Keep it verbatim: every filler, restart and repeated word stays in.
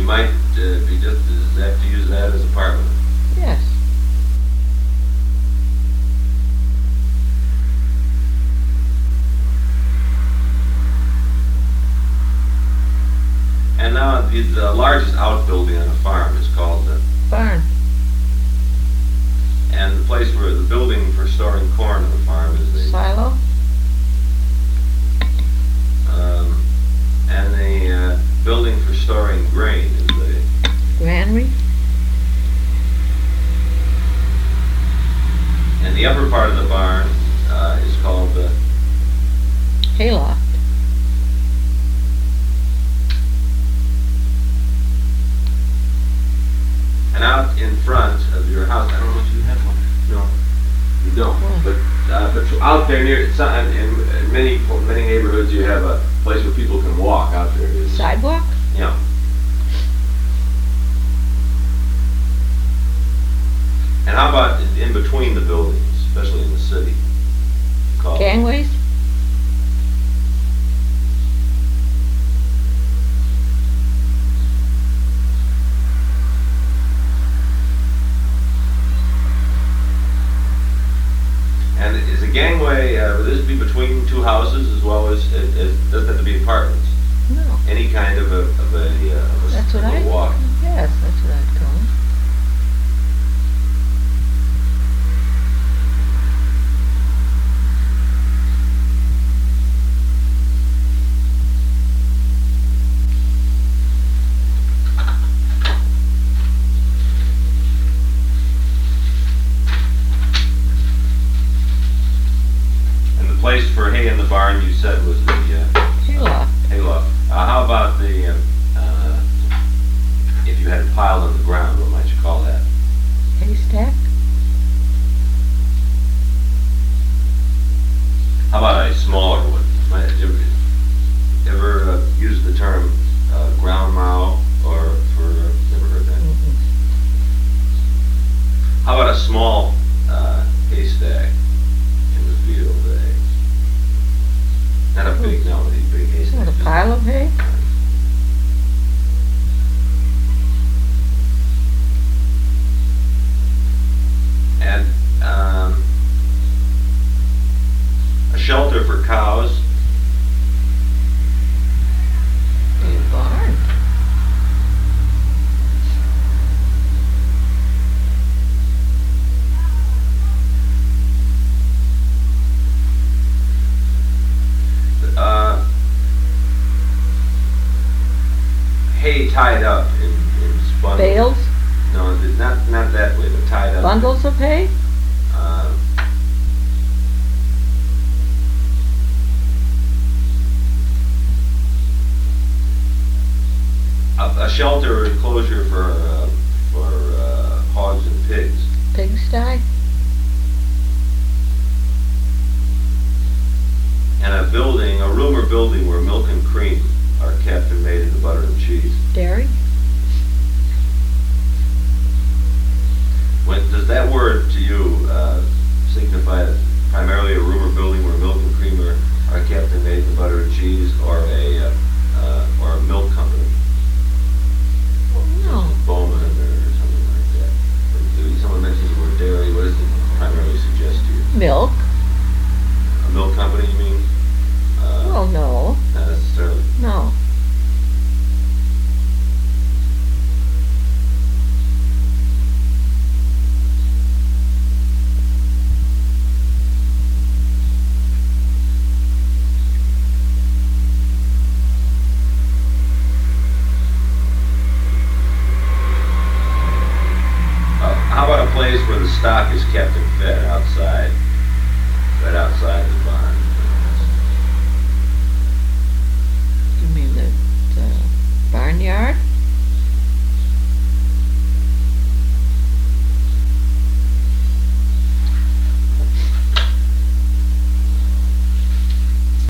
might uh, be just as apt to use that as a apartment. Yes. And now the, the largest outbuilding on a farm is called the Barn. and the place where the building for storing corn on the farm is the Silo. um, and the uh, building for storing grain is the Granary. and the upper part of the barn uh, is called the Hayloft. and out in front of your house. I don't know if you have one. No, you don't. Hmm. But uh, but out there near some, in, in many many neighborhoods, you have a place where people can walk out there. It's, Sidewalk. yeah. And how about in, in between the buildings, especially in the city? Called Gangways. And is a gangway, uh, would this be between two houses as well as, it, it doesn't have to be apartments? No. Any kind of a, of a, uh, of a, That's what of a I. walk? Yes, that's what I'd call it. And the place for hay in the barn you said was the uh, Hayloft. hayloft. Uh, how about the, uh, uh, if you had it piled on the ground, what might you call that? Haystack. How about a smaller one? Might you ever, ever uh, use the term uh, ground mow or for, uh, never heard that? Mm-mm. How about a small uh, haystack in the field? Eh? Not a big, no, a big haystack. What, a just- pile of hay? And um, a shelter for cows. A barn. Uh, hay tied up in, in bundles. Bales. No, th- not not that way, but tied up. Bundles of hay. Uh, a, a shelter or enclosure for uh, for uh, hogs and pigs. Pigsty. And a building, a room or building where milk and cream are kept and made into butter and cheese. Dairy. When, does that word to you uh, signify primarily a room or building where milk and cream are, are kept and made into butter and cheese, or a uh, uh, or a milk company? No. Bowman or something like that. When someone mentions the word dairy, what does it primarily suggest to you? Milk. A milk company, you mean? Uh, Well, no. not necessarily. No. Uh, how about a place where the stock is kept and fed outside, right outside the barn? You mean the, the barnyard?